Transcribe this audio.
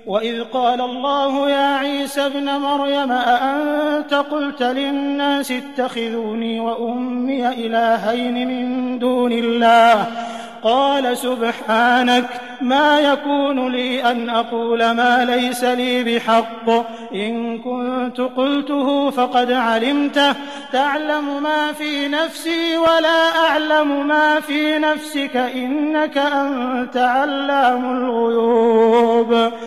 وإذ قال الله يا عيسى ابن مريم أأنت قلت للناس اتخذوني وأمي إلهين من دون الله قال سبحانك ما يكون لي أن أقول ما ليس لي بحق إن كنت قلته فقد علمته تعلم ما في نفسي ولا أعلم ما في نفسك إنك أنت علام الغيوب.